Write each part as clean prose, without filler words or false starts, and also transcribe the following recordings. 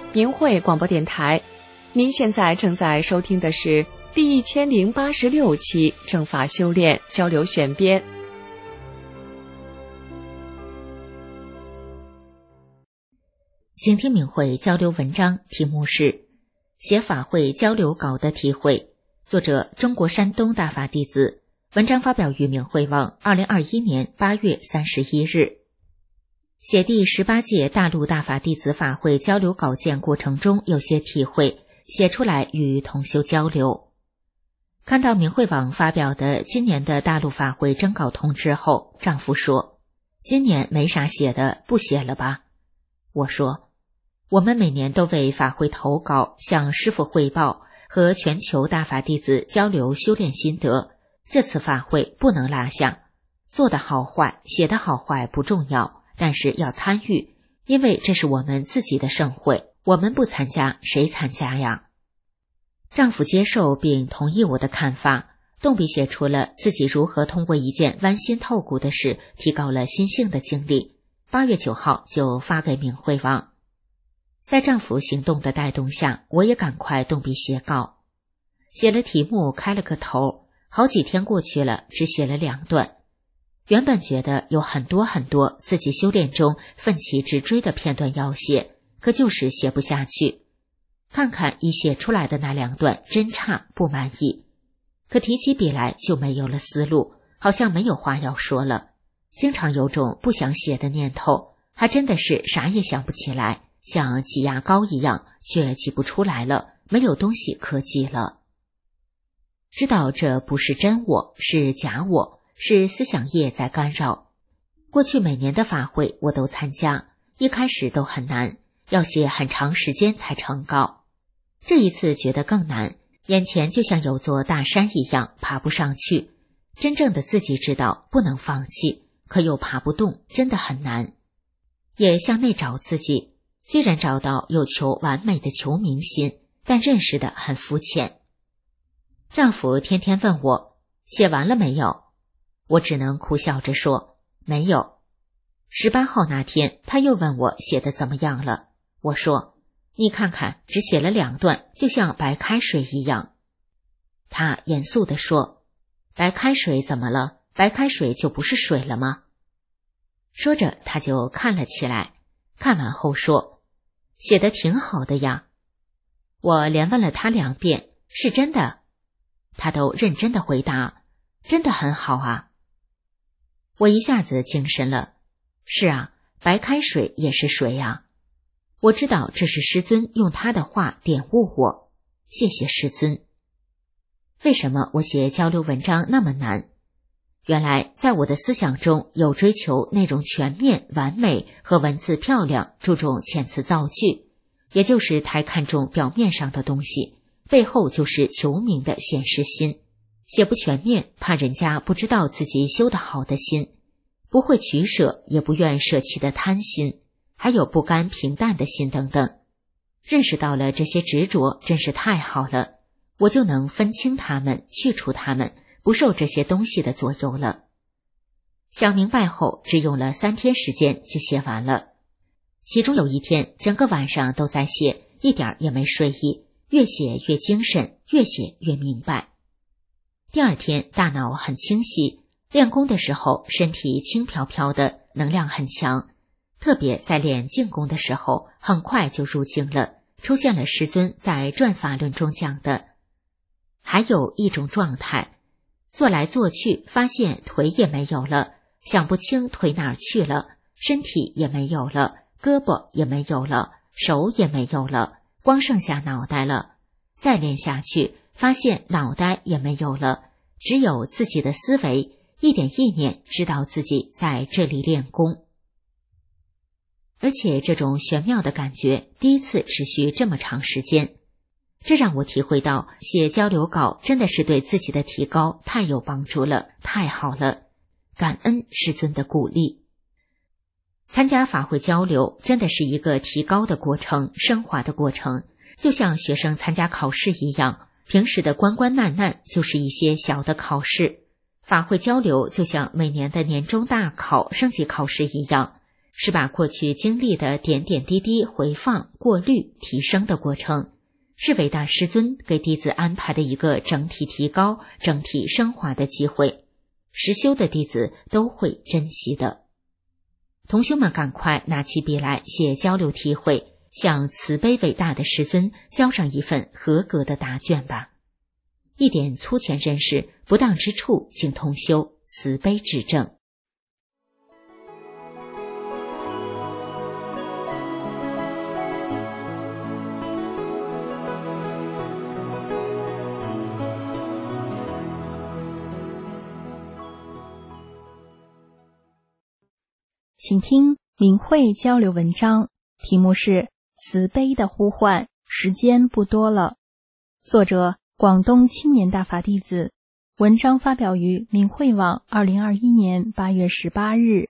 明慧广播电台。您现在正在收听的是第1086期正法修炼交流选编。 请听明慧交流文章，题目是写法会交流稿的体会，作者中国山东大法弟子，文章发表于明慧网2021年8月31日。写第18届大陆大法弟子法会交流稿件过程中有些体会，写出来与同修交流。看到明慧网发表的今年的大陆法会征稿通知后，丈夫说：“今年没啥写的，不写了吧？”我说：“我们每年都为法会投稿，向师父汇报和全球大法弟子交流修炼心得，这次法会不能落下。做的好坏，写的好坏不重要，但是要参与，因为这是我们自己的盛会，我们不参加，谁参加呀？”丈夫接受并同意我的看法，动笔写出了自己如何通过一件剜心透骨的事提高了心性的经历。8月9号就发给明慧网。在丈夫行动的带动下，我也赶快动笔写稿，写了题目，开了个头，好几天过去了，只写了2段。原本觉得有很多自己修炼中奋起直追的片段要写，可就是写不下去。看看已写出来的那2段，真差，不满意。可提起笔来就没有了思路，好像没有话要说了，经常有种不想写的念头，还真的是啥也想不起来，像挤牙膏一样，却挤不出来了，没有东西可挤了。知道这不是真我，是假我，是思想业在干扰。过去每年的法会我都参加，一开始都很难，要写很长时间才成稿。这一次觉得更难，眼前就像有座大山一样，爬不上去。真正的自己知道不能放弃，可又爬不动，真的很难。也向内找自己，虽然找到有求完美的求明心，但认识的很肤浅。丈夫天天问我写完了没有，我只能苦笑着说没有。18号那天他又问我写的怎么样了，我说你看看，只写了2段，就像白开水一样。他严肃地说，白开水怎么了？白开水就不是水了吗？说着他就看了起来，看完后说，写得挺好的呀。我连问了他2遍，是真的？他都认真的回答，真的很好啊。我一下子精神了，是啊，白开水也是水啊。我知道这是师尊用他的话点悟我，谢谢师尊。为什么我写交流文章那么难？原来在我的思想中有追求内容全面完美和文字漂亮，注重遣词造句，也就是太看重表面上的东西，背后就是求名的显示心。写不全面，怕人家不知道自己修得好的心，不会取舍也不愿舍弃的贪心，还有不甘平淡的心等等。认识到了这些执着，真是太好了，我就能分清它们，去除它们，不受这些东西的左右了。想明白后，只用了3天时间就写完了。其中有一天整个晚上都在写，一点也没睡意，越写越精神，越写越明白。第2天大脑很清晰，练功的时候身体轻飘飘的，能量很强，特别在练静功的时候，很快就入静了，出现了师尊在转法论中讲的。还有一种状态，做来做去发现腿也没有了，想不清腿哪儿去了，身体也没有了，胳膊也没有了，手也没有了，光剩下脑袋了。再练下去，发现脑袋也没有了，只有自己的思维，一点意念知道自己在这里练功。而且这种玄妙的感觉第一次持续这么长时间，这让我体会到写交流稿真的是对自己的提高太有帮助了，太好了，感恩师尊的鼓励。参加法会交流真的是一个提高的过程，升华的过程，就像学生参加考试一样，平时的关关难难就是一些小的考试，法会交流就像每年的年终大考、升级考试一样， 是把过去经历的点点滴滴回放、过滤、提升的过程，是伟大师尊给弟子安排的一个整体提高、整体升华的机会，实修的弟子都会珍惜的。同学们赶快拿起笔来写交流体会，向慈悲伟大的师尊交上一份合格的答卷吧。一点粗浅认识，不当之处请同修慈悲指正。 请听明慧交流文章，题目是慈悲的呼唤，时间不多了。作者广东青年大法弟子，文章发表于明慧网2021年8月18日。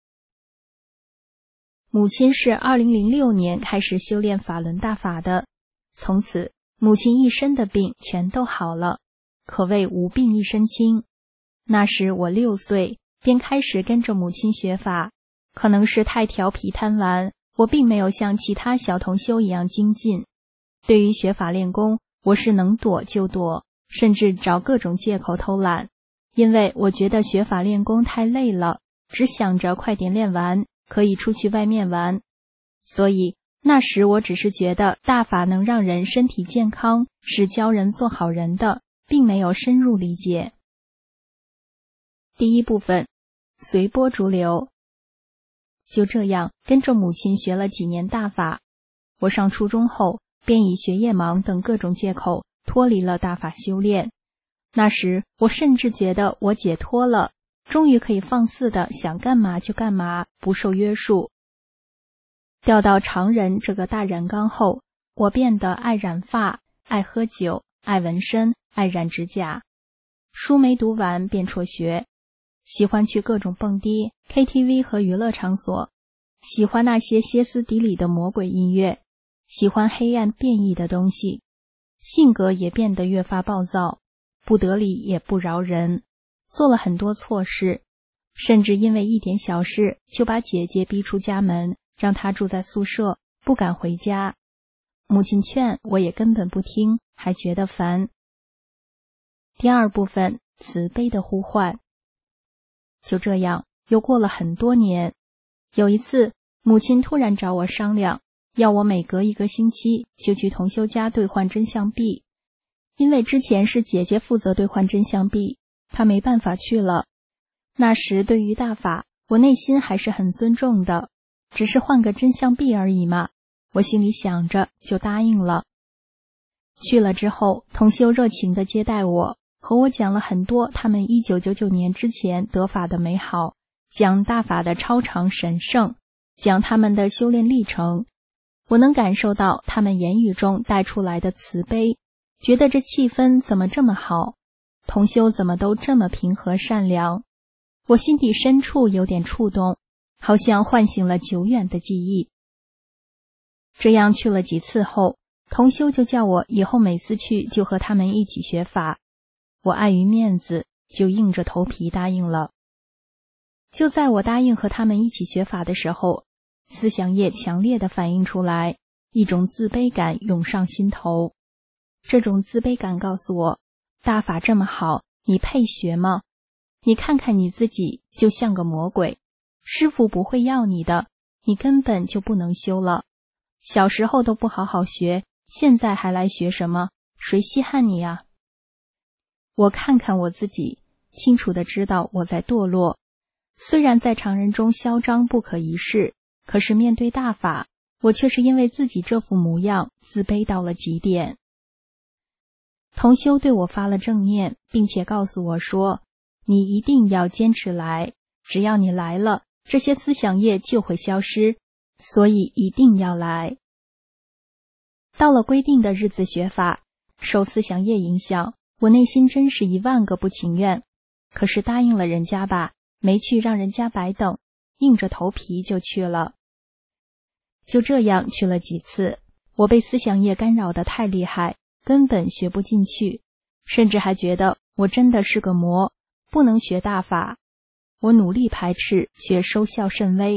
母亲是2006年开始修炼法轮大法的，从此母亲一身的病全都好了，可谓无病一身轻。那时我6岁，便开始跟着母亲学法。可能是太调皮贪玩，我并没有像其他小同修一样精进。对于学法练功，我是能躲就躲，甚至找各种借口偷懒，因为我觉得学法练功太累了，只想着快点练完，可以出去外面玩。所以那时我只是觉得大法能让人身体健康，是教人做好人的，并没有深入理解。第一部分，随波逐流。就这样跟着母亲学了几年大法。我上初中后，便以学业忙等各种借口脱离了大法修炼。那时我甚至觉得我解脱了，终于可以放肆的想干嘛就干嘛，不受约束。调到常人这个大染缸后，我变得爱染发、爱喝酒、爱纹身、爱染指甲。书没读完便辍学，喜欢去各种蹦迪、KTV 和娱乐场所，喜欢那些歇斯底里的魔鬼音乐，喜欢黑暗变异的东西，性格也变得越发暴躁，不得理也不饶人，做了很多错事，甚至因为一点小事就把姐姐逼出家门，让她住在宿舍，不敢回家。母亲劝我也根本不听，还觉得烦。第二部分，慈悲的呼唤。就这样又过了很多年，有一次母亲突然找我商量，要我每隔1个星期就去同修家兑换真相币。因为之前是姐姐负责兑换真相币，她没办法去了。那时对于大法，我内心还是很尊重的，只是换个真相币而已嘛，我心里想着就答应了。去了之后，同修热情地接待我，和我讲了很多他们1999年之前得法的美好，讲大法的超常神圣，讲他们的修炼历程。我能感受到他们言语中带出来的慈悲，觉得这气氛怎么这么好，同修怎么都这么平和善良。我心底深处有点触动，好像唤醒了久远的记忆。这样去了几次后，同修就叫我以后每次去就和他们一起学法。我碍于面子，就硬着头皮答应了。就在我答应和他们一起学法的时候，思想业强烈地反映出来，一种自卑感涌上心头。这种自卑感告诉我，大法这么好，你配学吗？你看看你自己就像个魔鬼，师父不会要你的，你根本就不能修了。小时候都不好好学，现在还来学什么？谁稀罕你呀？我看看我自己，清楚地知道我在堕落。虽然在常人中嚣张不可一世，可是面对大法，我却是因为自己这副模样，自卑到了极点。同修对我发了正念，并且告诉我说，你一定要坚持来，只要你来了，这些思想业就会消失，所以一定要来。到了规定的日子学法，受思想业影响，我内心真是10000个不情愿，可是答应了人家吧，没去让人家白等，硬着头皮就去了。就这样去了几次，我被思想业干扰得太厉害，根本学不进去，甚至还觉得我真的是个魔，不能学大法。我努力排斥，却收效甚微，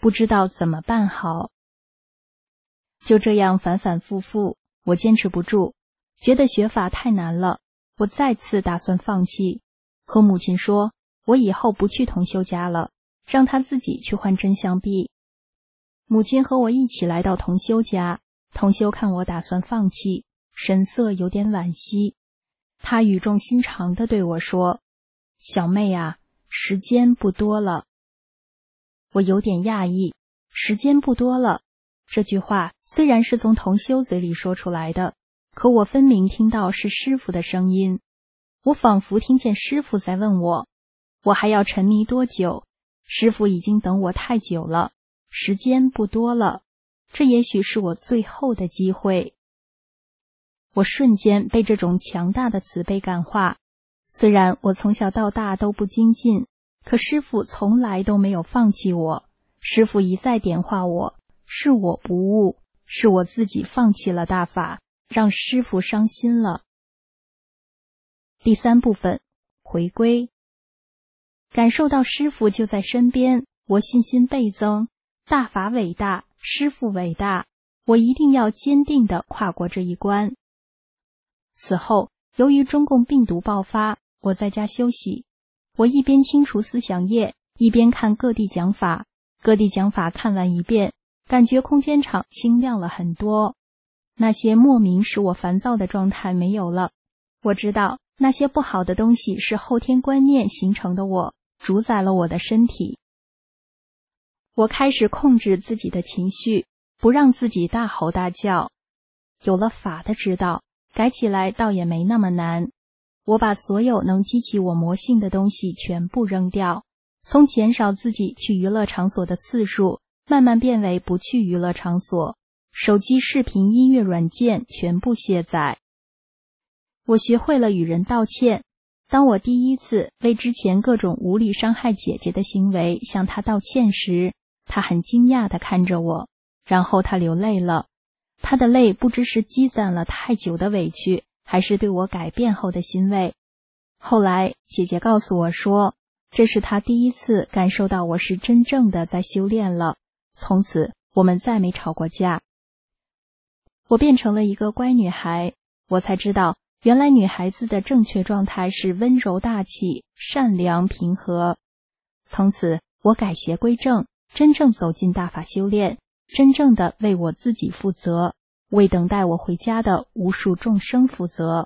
不知道怎么办好。就这样反反复复，我坚持不住，觉得学法太难了，我再次打算放弃，和母亲说，我以后不去同修家了，让他自己去换真相币。母亲和我一起来到同修家，同修看我打算放弃，神色有点惋惜。他语重心长地对我说，小妹啊，时间不多了。我有点讶异，时间不多了。这句话虽然是从同修嘴里说出来的，可我分明听到是师父的声音。我仿佛听见师父在问我，我还要沉迷多久？师父已经等我太久了，时间不多了，这也许是我最后的机会。我瞬间被这种强大的慈悲感化。虽然我从小到大都不精进，可师父从来都没有放弃我。师父一再点化我，是我不悟，是我自己放弃了大法，让师父伤心了。第三部分，回归。感受到师父就在身边，我信心倍增，大法伟大，师父伟大，我一定要坚定地跨过这一关。此后，由于中共病毒爆发，我在家休息，我一边清除思想业，一边看各地讲法。各地讲法看完一遍，感觉空间场清亮了很多，那些莫名使我烦躁的状态没有了。我知道那些不好的东西是后天观念形成的，我主宰了我的身体。我开始控制自己的情绪，不让自己大吼大叫。有了法的指导，改起来倒也没那么难。我把所有能激起我魔性的东西全部扔掉，从减少自己去娱乐场所的次数，慢慢变为不去娱乐场所。手机视频音乐软件全部卸载。我学会了与人道歉。当我第一次为之前各种无理伤害姐姐的行为向她道歉时，她很惊讶地看着我，然后她流泪了。她的泪不知是积攒了太久的委屈，还是对我改变后的欣慰。后来姐姐告诉我说，这是她第一次感受到我是真正的在修炼了。从此我们再没吵过架。我变成了一个乖女孩，我才知道原来女孩子的正确状态是温柔大气、善良平和。从此我改邪归正，真正走进大法修炼，真正的为我自己负责，为等待我回家的无数众生负责。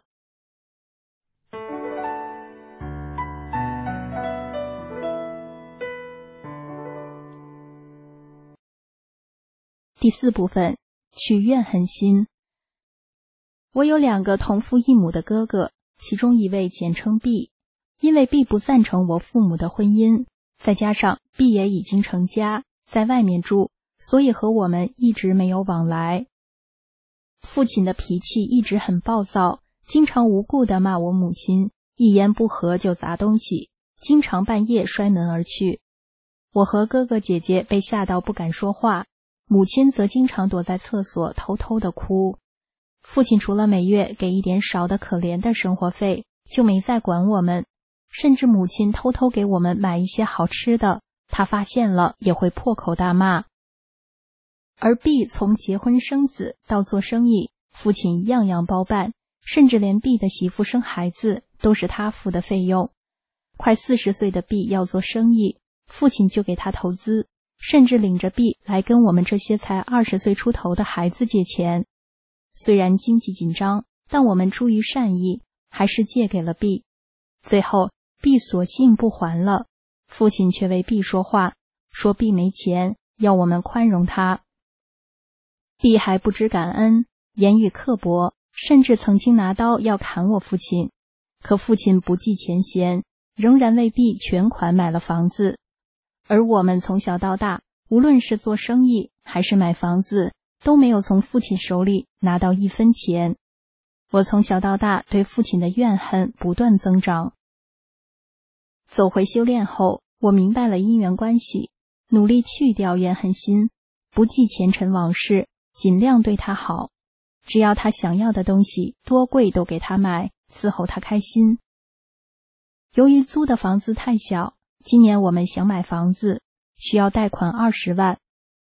第四部分，去怨恨心。我有2个同父异母的哥哥，其中一位简称 B， 因为 B 不赞成我父母的婚姻，再加上 B 也已经成家，在外面住，所以和我们一直没有往来。父亲的脾气一直很暴躁，经常无故地骂我母亲，一言不合就砸东西，经常半夜摔门而去。我和哥哥姐姐被吓到不敢说话，母亲则经常躲在厕所偷偷地哭。父亲除了每月给一点少得可怜的生活费，就没再管我们，甚至母亲偷偷给我们买一些好吃的，他发现了也会破口大骂。而 B 从结婚生子到做生意，父亲样样包办，甚至连 B 的媳妇生孩子都是他付的费用。快40岁的 B 要做生意，父亲就给他投资，甚至领着 B 来跟我们这些才20岁出头的孩子借钱。虽然经济紧张，但我们出于善意，还是借给了 B。最后 B 索性不还了，父亲却为 B 说话，说 B 没钱，要我们宽容他。B 还不知感恩，言语刻薄，甚至曾经拿刀要砍我父亲。可父亲不计前嫌，仍然为 B 全款买了房子。而我们从小到大，无论是做生意还是买房子，都没有从父亲手里拿到1分钱。我从小到大对父亲的怨恨不断增长。走回修炼后，我明白了因缘关系，努力去掉怨恨心，不记前尘往事，尽量对他好。只要他想要的东西多贵都给他买，伺候他开心。由于租的房子太小，今年我们想买房子，需要贷款20万，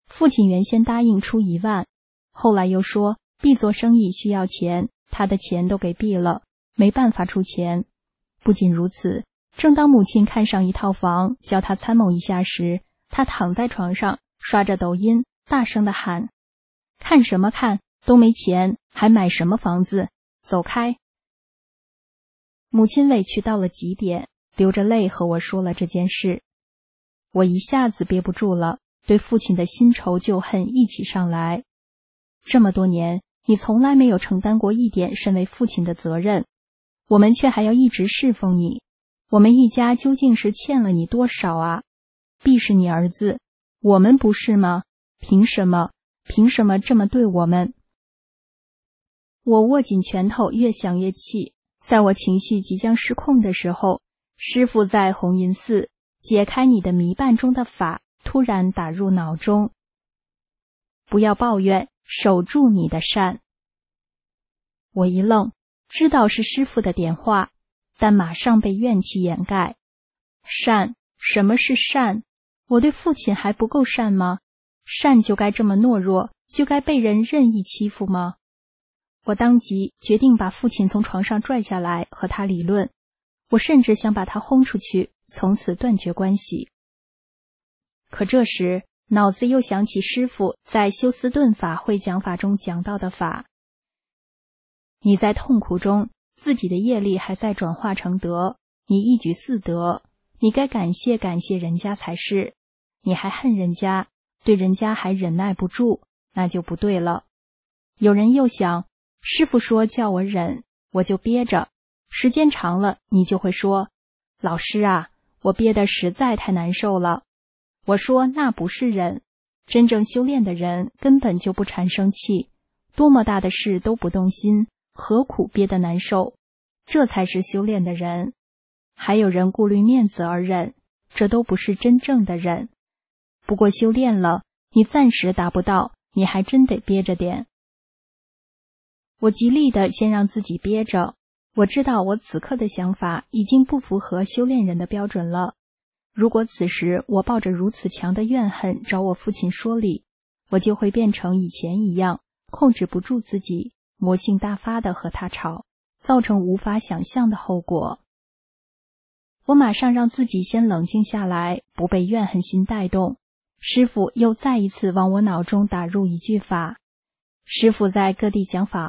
父亲原先答应出1万，后来又说毕做生意需要钱，他的钱都给毕了，没办法出钱。不仅如此，正当母亲看上一套房，叫他参谋一下时，他躺在床上刷着抖音，大声地喊：看什么看，都没钱，还买什么房子，走开！母亲委屈到了极点，流着泪和我说了这件事。我一下子憋不住了，对父亲的新仇旧恨一起上来。这么多年，你从来没有承担过一点身为父亲的责任，我们却还要一直侍奉你，我们一家究竟是欠了你多少啊？必是你儿子，我们不是吗？凭什么这么对我们？我握紧拳头，越想越气。在我情绪即将失控的时候，师父在红银寺解开你的迷绊中的法突然打入脑中。不要抱怨，守住你的善。我一愣，知道是师父的点化，但马上被怨气掩盖。善？什么是善？我对父亲还不够善吗？善就该这么懦弱，就该被人任意欺负吗？我当即决定把父亲从床上拽下来，和他理论。我甚至想把他轰出去，从此断绝关系。可这时，脑子又想起师父在休斯顿法会讲法中讲到的法：你在痛苦中，自己的业力还在转化成德，你一举4得，你该感谢人家才是。你还恨人家，对人家还忍耐不住，那就不对了。有人又想，师父说叫我忍，我就憋着，时间长了，你就会说，老师啊，我憋得实在太难受了。我说那不是忍，真正修炼的人根本就不产生气，多么大的事都不动心，何苦憋得难受？这才是修炼的人。还有人顾虑面子而忍，这都不是真正的忍。不过修炼了，你暂时达不到，你还真得憋着点。我极力地先让自己憋着，我知道我此刻的想法已经不符合修炼人的标准了。如果此时我抱着如此强的怨恨找我父亲说理，我就会变成以前一样，控制不住自己，魔性大发地和他吵，造成无法想象的后果。我马上让自己先冷静下来，不被怨恨心带动。师父又再一次往我脑中打入一句法。师父在各地讲法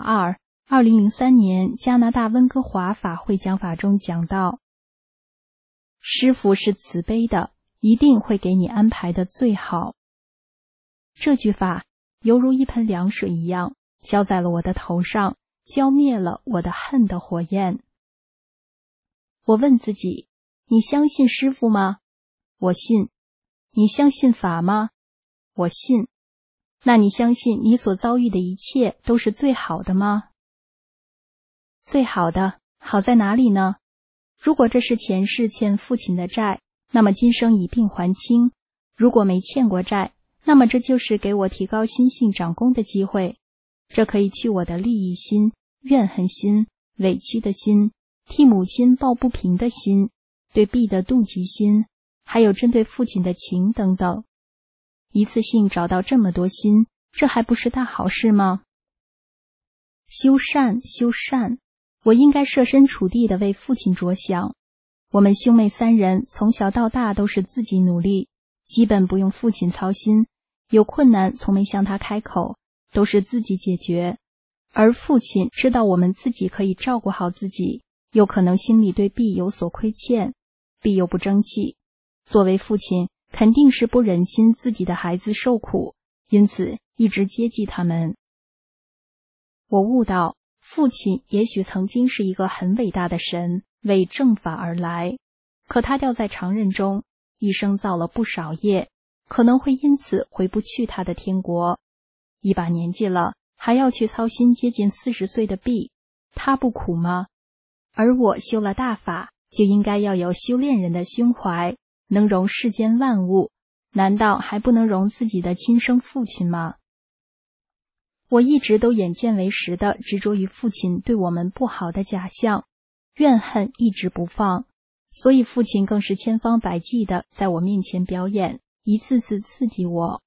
2003年加拿大温哥华法会讲法中讲到，师父是慈悲的，一定会给你安排的最好。这句法犹如一盆凉水一样浇在了我的头上，浇灭了我的恨的火焰。我问自己，你相信师父吗？我信。你相信法吗？我信。那你相信你所遭遇的一切都是最好的吗？最好的，好在哪里呢？如果这是前世欠父亲的债，那么今生一并还清；如果没欠过债，那么这就是给我提高心性长功的机会。这可以去我的利益心、怨恨心、委屈的心、替母亲抱不平的心、对婢的妒忌心，还有针对父亲的情等等。一次性找到这么多心，这还不是大好事吗？修善，修善，我应该设身处地地为父亲着想。我们兄妹3人从小到大都是自己努力，基本不用父亲操心，有困难从没向他开口，都是自己解决。而父亲知道我们自己可以照顾好自己，又可能心里对婢有所亏欠，婢又不争气，作为父亲肯定是不忍心自己的孩子受苦，因此一直接济他们。我悟到，父亲也许曾经是一个很伟大的神，为正法而来，可他掉在常人中，一生造了不少业，可能会因此回不去他的天国。一把年纪了，还要去操心接近40岁的婢，他不苦吗？而我修了大法，就应该要有修炼人的胸怀，能容世间万物，难道还不能容自己的亲生父亲吗？我一直都眼见为实地执着于父亲对我们不好的假象，怨恨一直不放，所以父亲更是千方百计地在我面前表演，一次次刺激我。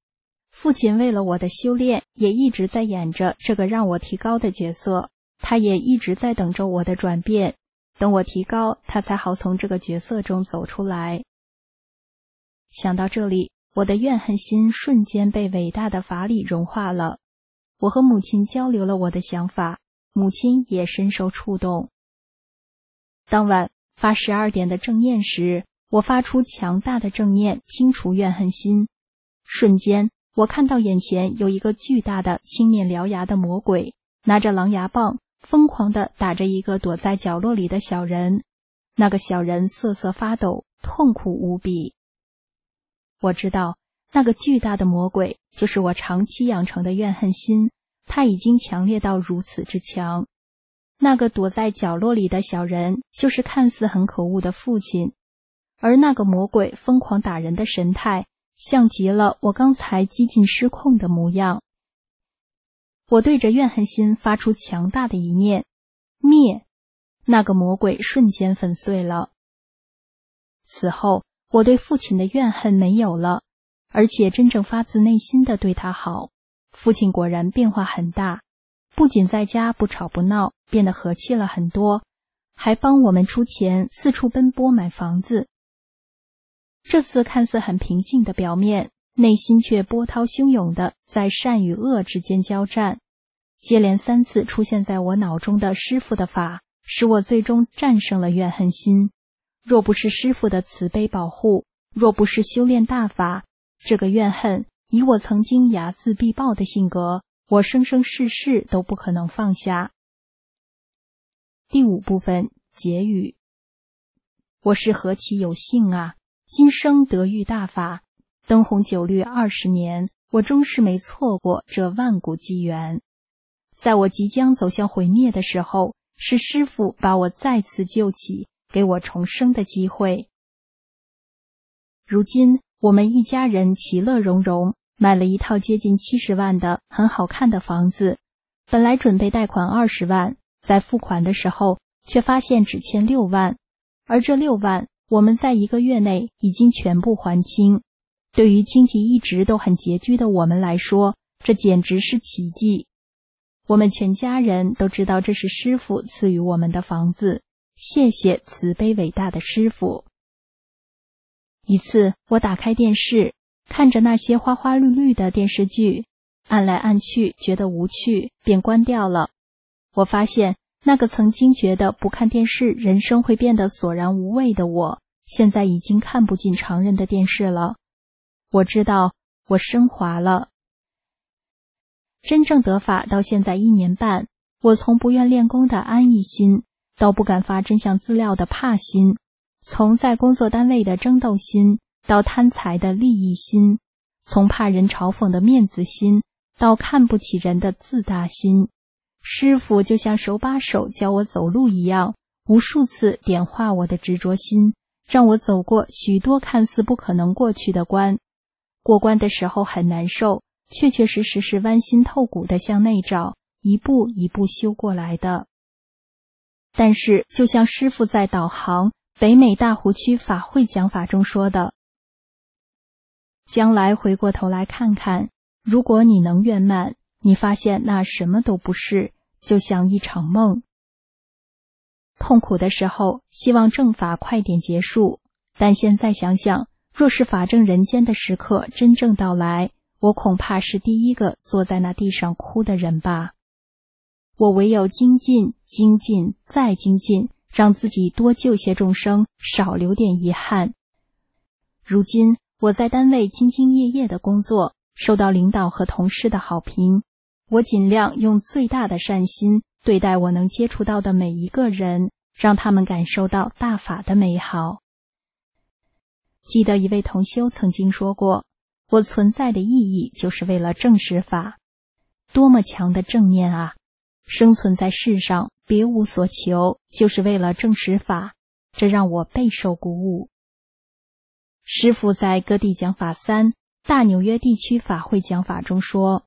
父亲为了我的修炼，也一直在演着这个让我提高的角色，他也一直在等着我的转变，等我提高，他才好从这个角色中走出来。想到这里，我的怨恨心瞬间被伟大的法理融化了。我和母亲交流了我的想法，母亲也深受触动。当晚发12点的正念时，我发出强大的正念，清除怨恨心。瞬间，我看到眼前有一个巨大的青面獠牙的魔鬼，拿着狼牙棒，疯狂地打着一个躲在角落里的小人。那个小人瑟瑟发抖，痛苦无比。我知道，那个巨大的魔鬼就是我长期养成的怨恨心，它已经强烈到如此之强。那个躲在角落里的小人，就是看似很可恶的父亲，而那个魔鬼疯狂打人的神态，像极了我刚才激进失控的模样。我对着怨恨心发出强大的一念，灭，那个魔鬼瞬间粉碎了。此后，我对父亲的怨恨没有了，而且真正发自内心的对他好。父亲果然变化很大，不仅在家不吵不闹，变得和气了很多，还帮我们出钱四处奔波买房子。这次看似很平静的表面，内心却波涛汹涌的在善与恶之间交战。接连3次出现在我脑中的师父的法，使我最终战胜了怨恨心。若不是师父的慈悲保护，若不是修炼大法，这个怨恨以我曾经睚眦必报的性格，我生生世世都不可能放下。第5部分结语。我是何其有幸啊！今生得遇大法，灯红酒绿20年，我终是没错过这万古机缘。在我即将走向毁灭的时候，是师父把我再次救起，给我重生的机会。如今我们一家人其乐融融，买了一套接近70万的很好看的房子。本来准备贷款20万，在付款的时候却发现只欠6万，而这6万我们在1个月内已经全部还清。对于经济一直都很拮据的我们来说，这简直是奇迹。我们全家人都知道这是师父赐予我们的房子，谢谢慈悲伟大的师父。一次，我打开电视，看着那些花花绿绿的电视剧，按来按去觉得无趣，便关掉了。我发现那个曾经觉得不看电视人生会变得索然无味的我，现在已经看不进常人的电视了。我知道我升华了。真正得法到现在1年半，我从不愿练功的安逸心，到不敢发真相资料的怕心，从在工作单位的争斗心，到贪财的利益心，从怕人嘲讽的面子心，到看不起人的自大心。师父就像手把手教我走路一样，无数次点化我的执着心，让我走过许多看似不可能过去的关。过关的时候很难受，确确实实是剜心透骨的向内找，一步一步修过来的。但是就像师父在导航北美大湖区法会讲法中说的，将来回过头来看看，如果你能圆满，你发现那什么都不是，就像一场梦。痛苦的时候希望正法快点结束，但现在想想，若是法正人间的时刻真正到来，我恐怕是第一个坐在那地上哭的人吧。我唯有精进、精进再精进，让自己多救些众生，少留点遗憾。如今我在单位兢兢业业的工作，受到领导和同事的好评。我尽量用最大的善心对待我能接触到的每一个人，让他们感受到大法的美好。记得一位同修曾经说过，我存在的意义就是为了证实法。多么强的正念啊！生存在世上别无所求，就是为了证实法，这让我备受鼓舞。师父在各地讲法3大纽约地区法会讲法中说，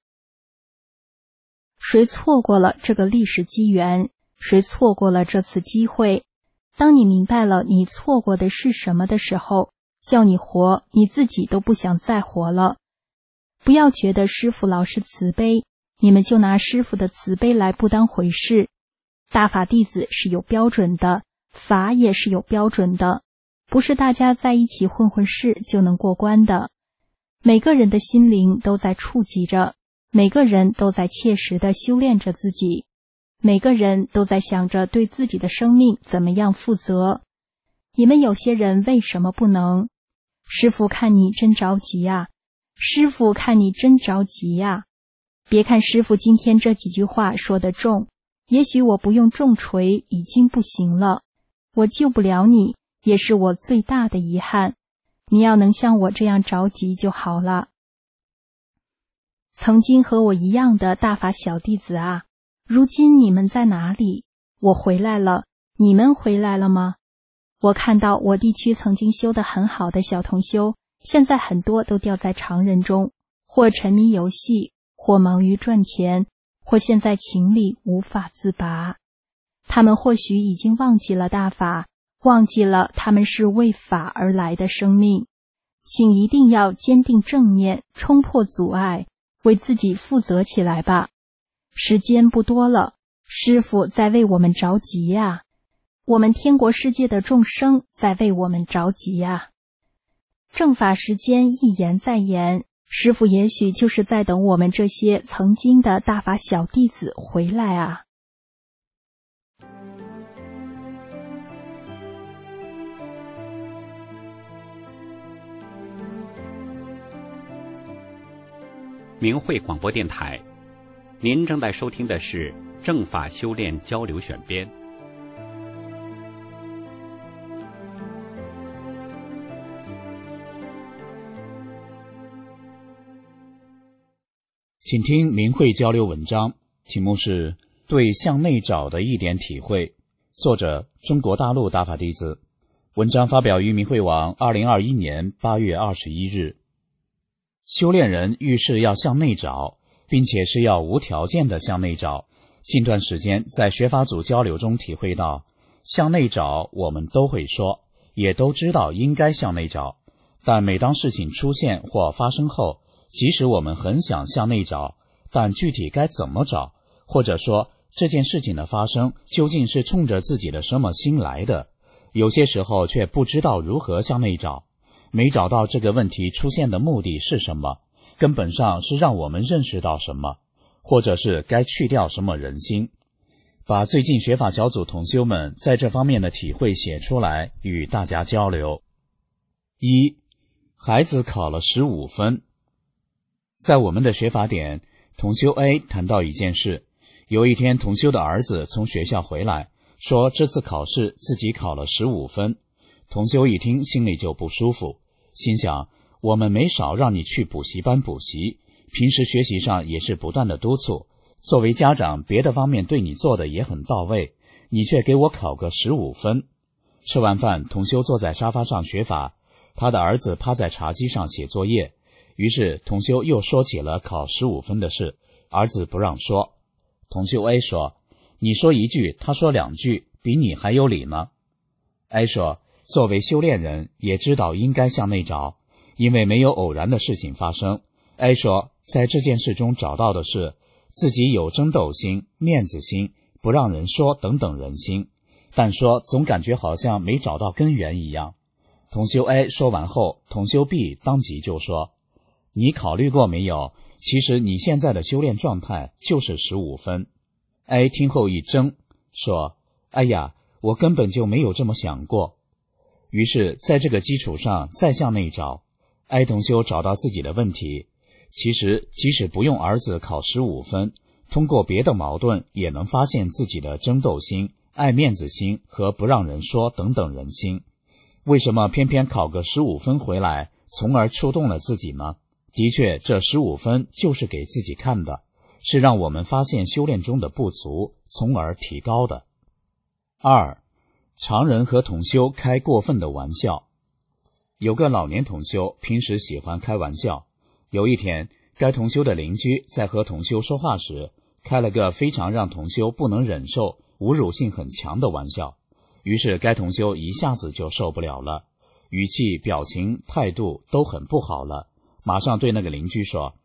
谁错过了这个历史机缘，谁错过了这次机会，当你明白了你错过的是什么的时候，叫你活，你自己都不想再活了。 不要觉得师父老是慈悲，你们就拿师父的慈悲来不当回事。大法弟子是有标准的，法也是有标准的，不是大家在一起混混事就能过关的。每个人的心灵都在触及着，每个人都在切实地修炼着自己，每个人都在想着对自己的生命怎么样负责。你们有些人为什么不能？师父看你真着急呀，师父看你真着急呀。别看师父今天这几句话说得重，也许我不用重锤已经不行了，我救不了你，也是我最大的遗憾。你要能像我这样着急就好了。曾经和我一样的大法小弟子啊，如今你们在哪里？我回来了，你们回来了吗？我看到我地区曾经修得很好的小同修，现在很多都掉在常人中，或沉迷游戏，或忙于赚钱，或现在情里无法自拔。他们或许已经忘记了大法，忘记了他们是为法而来的生命。请一定要坚定正念，冲破阻碍，为自己负责起来吧。时间不多了，师父在为我们着急呀，我们天国世界的众生在为我们着急呀。正法时间一延再延，师父也许就是在等我们这些曾经的大法小弟子回来啊。 明慧广播电台，您正在收听的是正法修炼交流选编。 请听明慧交流文章，题目是对向内找的一点体会，作者中国大陆大法弟子，文章发表于明慧网2021年8月21日。修炼人遇事要向内找，并且是要无条件的向内找。近段时间在学法组交流中体会到，向内找我们都会说，也都知道应该向内找，但每当事情出现或发生后，即使我们很想向内找，但具体该怎么找，或者说这件事情的发生究竟是冲着自己的什么心来的，有些时候却不知道如何向内找。没找到这个问题出现的目的是什么，根本上是让我们认识到什么，或者是该去掉什么人心。把最近学法小组同修们在这方面的体会写出来，与大家交流。1. 孩子考了15分。在我们的学法点，同修 A 谈到一件事，有一天同修的儿子从学校回来，说这次考试自己考了15分。同修一听心里就不舒服，心想我们没少让你去补习班补习，平时学习上也是不断的督促，作为家长别的方面对你做的也很到位，你却给我考个15分。吃完饭，同修坐在沙发上学法，他的儿子趴在茶几上写作业，于是同修又说起了考15分的事，儿子不让说。同修 A 说，你说一句他说2句，比你还有理呢。 A 说，作为修炼人也知道应该向内找，因为没有偶然的事情发生。 A 说，在这件事中找到的是自己有争斗心、面子心、不让人说等等人心，但说总感觉好像没找到根源一样。同修 A 说完后，同修 B 当即就说，你考虑过没有，其实你现在的修炼状态就是15分。 A 听后一怔，说，哎呀，我根本就没有这么想过。于是在这个基础上再向内找， A 同修找到自己的问题，其实即使不用儿子考15分，通过别的矛盾也能发现自己的争斗心、爱面子心和不让人说等等人心。为什么偏偏考个15分回来，从而触动了自己呢？的确，这15分就是给自己看的，是让我们发现修炼中的不足，从而提高的。2. 常人和同修开过分的玩笑。有个老年同修平时喜欢开玩笑，有一天该同修的邻居在和同修说话时，开了个非常让同修不能忍受、侮辱性很强的玩笑，于是该同修一下子就受不了了，语气、表情、态度都很不好了，马上对那个邻居说，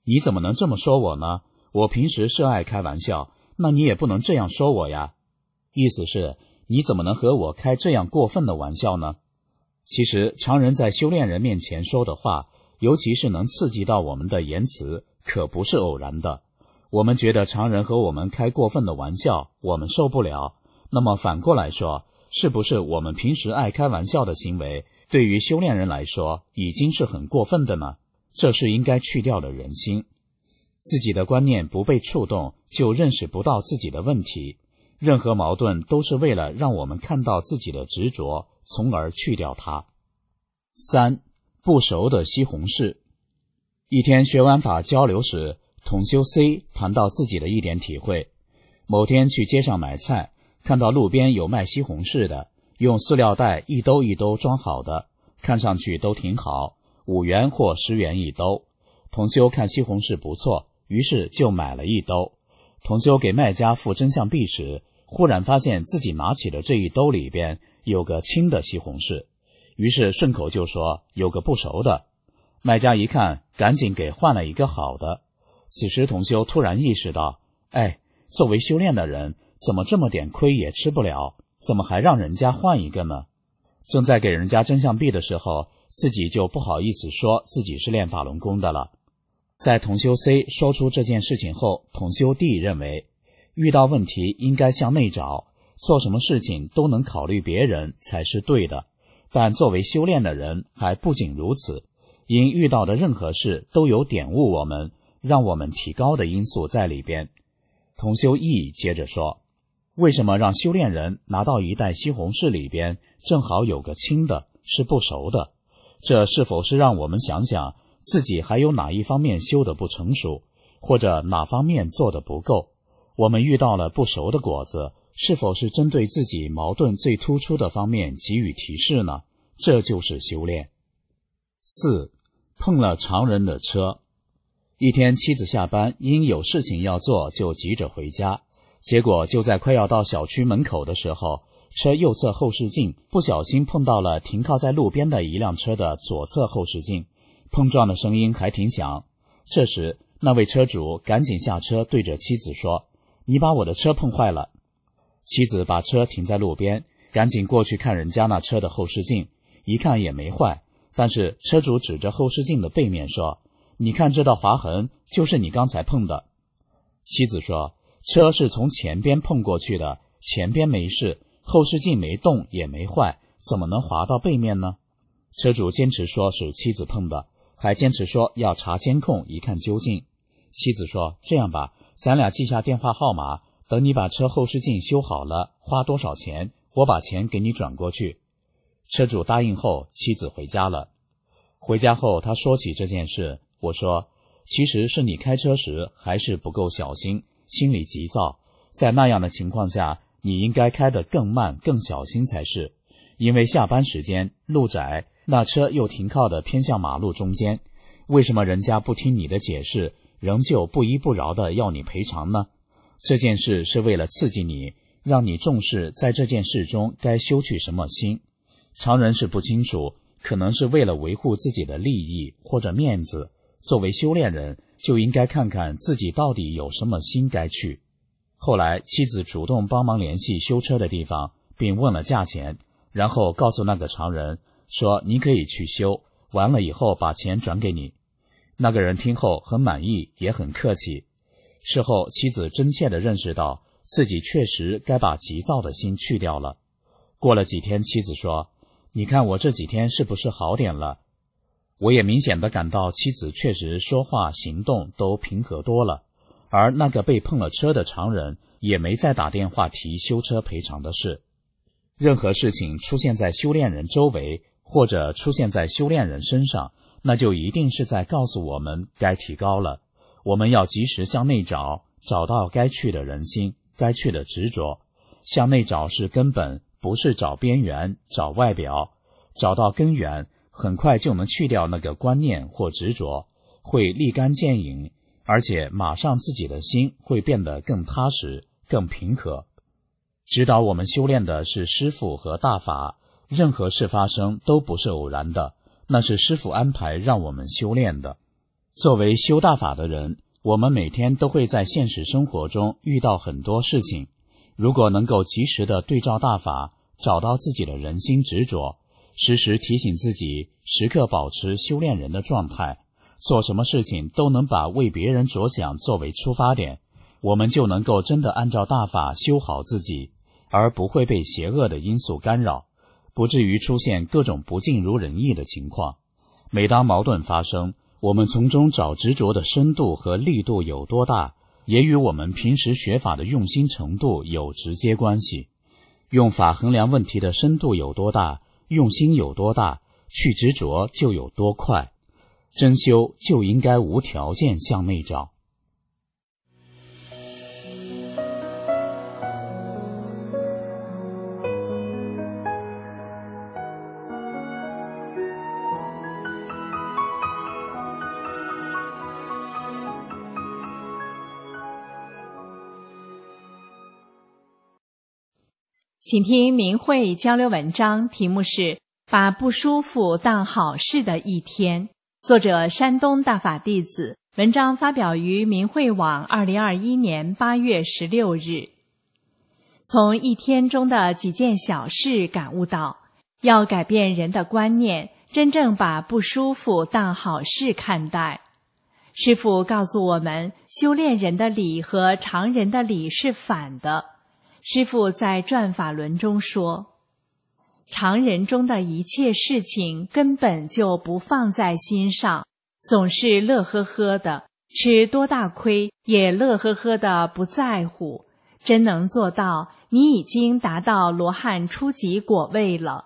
你怎么能这么说我呢？我平时是爱开玩笑，那你也不能这样说我呀。意思是，你怎么能和我开这样过分的玩笑呢？其实常人在修炼人面前说的话，尤其是能刺激到我们的言辞，可不是偶然的。我们觉得常人和我们开过分的玩笑，我们受不了。那么反过来说，是不是我们平时爱开玩笑的行为，对于修炼人来说，已经是很过分的呢？这是应该去掉的人心。自己的观念不被触动，就认识不到自己的问题。任何矛盾都是为了让我们看到自己的执着，从而去掉它。3. 不熟的西红柿。一天学完法交流时，同修 C 谈到自己的一点体会。某天去街上买菜，看到路边有卖西红柿的，用塑料袋一兜一兜装好的，看上去都挺好，5元或10元一兜。同修看西红柿不错，于是就买了一兜。同修给卖家付真相币时，忽然发现自己拿起的这一兜里边有个青的西红柿，于是顺口就说有个不熟的。卖家一看，赶紧给换了一个好的。此时同修突然意识到，作为修炼的人，怎么这么点亏也吃不了，怎么还让人家换一个呢？正在给人家真相币的时候，自己就不好意思说自己是练法轮功的了。在同修 C 说出这件事情后，同修 D 认为，遇到问题应该向内找，做什么事情都能考虑别人才是对的。但作为修炼的人还不仅如此，因遇到的任何事都有点悟我们，让我们提高的因素在里边。同修 E 接着说，为什么让修炼人拿到一袋西红柿里边正好有个青的，是不熟的？这是否是让我们想想自己还有哪一方面修得不成熟，或者哪方面做得不够？我们遇到了不熟的果子，是否是针对自己矛盾最突出的方面给予提示呢？这就是修炼。4. 碰了常人的车。一天妻子下班因有事情要做，就急着回家，结果就在快要到小区门口的时候，车右侧后视镜不小心碰到了停靠在路边的一辆车的左侧后视镜，碰撞的声音还挺响。这时那位车主赶紧下车对着妻子说，你把我的车碰坏了。妻子把车停在路边，赶紧过去看人家那车的后视镜，一看也没坏，但是车主指着后视镜的背面说，你看这道划痕就是你刚才碰的。妻子说，车是从前边碰过去的，前边没事，后视镜没动也没坏，怎么能划到背面呢？车主坚持说是妻子碰的，还坚持说要查监控一看究竟。妻子说，这样吧，咱俩记下电话号码，等你把车后视镜修好了，花多少钱，我把钱给你转过去。车主答应后，妻子回家了。回家后他说起这件事，我说，其实是你开车时还是不够小心，心里急躁，在那样的情况下，你应该开得更慢更小心才是，因为下班时间路窄，那车又停靠的偏向马路中间，为什么人家不听你的解释，仍旧不依不饶地要你赔偿呢？这件事是为了刺激你，让你重视在这件事中该修去什么心。常人是不清楚，可能是为了维护自己的利益或者面子，作为修炼人就应该看看自己到底有什么心该去。后来妻子主动帮忙联系修车的地方，并问了价钱，然后告诉那个常人说，你可以去修，完了以后把钱转给你。那个人听后很满意，也很客气。事后妻子真切地认识到自己确实该把急躁的心去掉了。过了几天，妻子说，你看我这几天是不是好点了？我也明显地感到妻子确实说话行动都平和多了，而那个被碰了车的常人也没再打电话提修车赔偿的事。任何事情出现在修炼人周围，或者出现在修炼人身上，那就一定是在告诉我们该提高了。我们要及时向内找，找到该去的人心，该去的执着。向内找是根本，不是找边缘，找外表。找到根源，很快就能去掉那个观念或执着，会立竿见影，而且马上自己的心会变得更踏实，更平和。指导我们修炼的是师父和大法，任何事发生都不是偶然的，那是师父安排让我们修炼的。 作为修大法的人，我们每天都会在现实生活中遇到很多事情，如果能够及时的对照大法，找到自己的人心执着，时时提醒自己，时刻保持修炼人的状态，做什么事情都能把为别人着想作为出发点，我们就能够真的按照大法修好自己，而不会被邪恶的因素干扰，不至于出现各种不尽如人意的情况。每当矛盾发生，我们从中找执着的深度和力度有多大，也与我们平时学法的用心程度有直接关系。用法衡量问题的深度有多大，用心有多大，去执着就有多快。真修就应该无条件向内找。 请听明慧交流文章，题目是把不舒服当好事的一天，作者山东大法弟子，文章发表于明慧网2021年8月16日。从一天中的几件小事感悟到，要改变人的观念，真正把不舒服当好事看待。师父告诉我们，修炼人的理和常人的理是反的。师父在转法轮中说，常人中的一切事情根本就不放在心上，总是乐呵呵的，吃多大亏也乐呵呵的不在乎。真能做到，你已经达到罗汉初级果位了。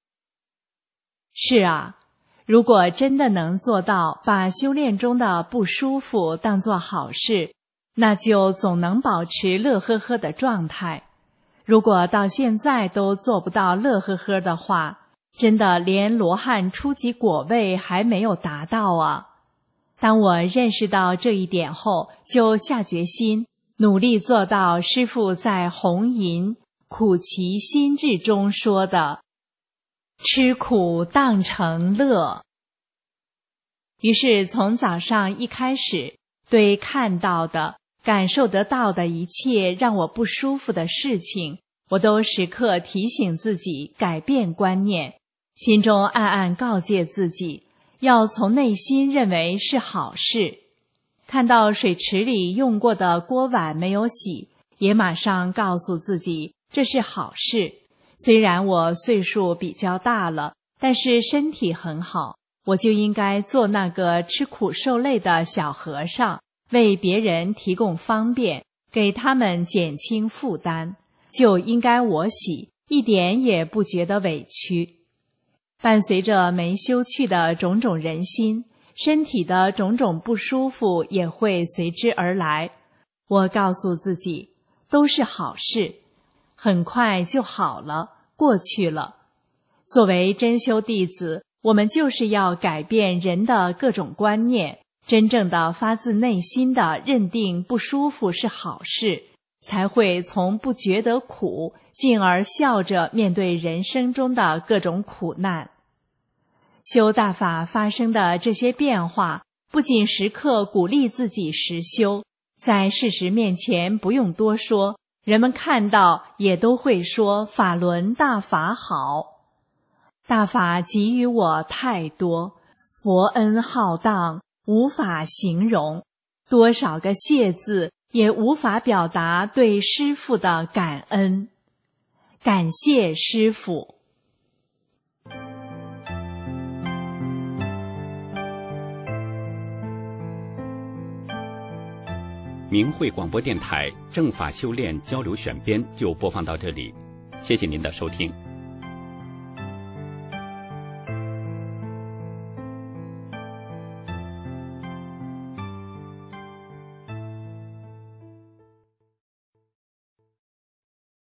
是啊，如果真的能做到把修炼中的不舒服当作好事，那就总能保持乐呵呵的状态。如果到现在都做不到乐呵呵的话，真的连罗汉初级果位还没有达到啊！当我认识到这一点后，就下决心，努力做到师父在红银苦其心志中说的吃苦当成乐。于是从早上一开始，对看到的感受得到的一切让我不舒服的事情，我都时刻提醒自己改变观念，心中暗暗告诫自己，要从内心认为是好事。看到水池里用过的锅碗没有洗，也马上告诉自己这是好事。虽然我岁数比较大了，但是身体很好，我就应该做那个吃苦受累的小和尚，为别人提供方便，给他们减轻负担，就应该我洗，一点也不觉得委屈。伴随着没修去的种种人心，身体的种种不舒服也会随之而来。我告诉自己，都是好事，很快就好了，过去了。作为真修弟子，我们就是要改变人的各种观念，真正的发自内心的认定不舒服是好事，才会从不觉得苦，进而笑着面对人生中的各种苦难。修大法发生的这些变化，不仅时刻鼓励自己实修，在事实面前不用多说，人们看到也都会说法轮大法好。大法给予我太多，佛恩浩荡，无法形容，多少个谢字也无法表达对师父的感恩。感谢师父。 明慧广播电台正法修炼交流选编就播放到这里，谢谢您的收听。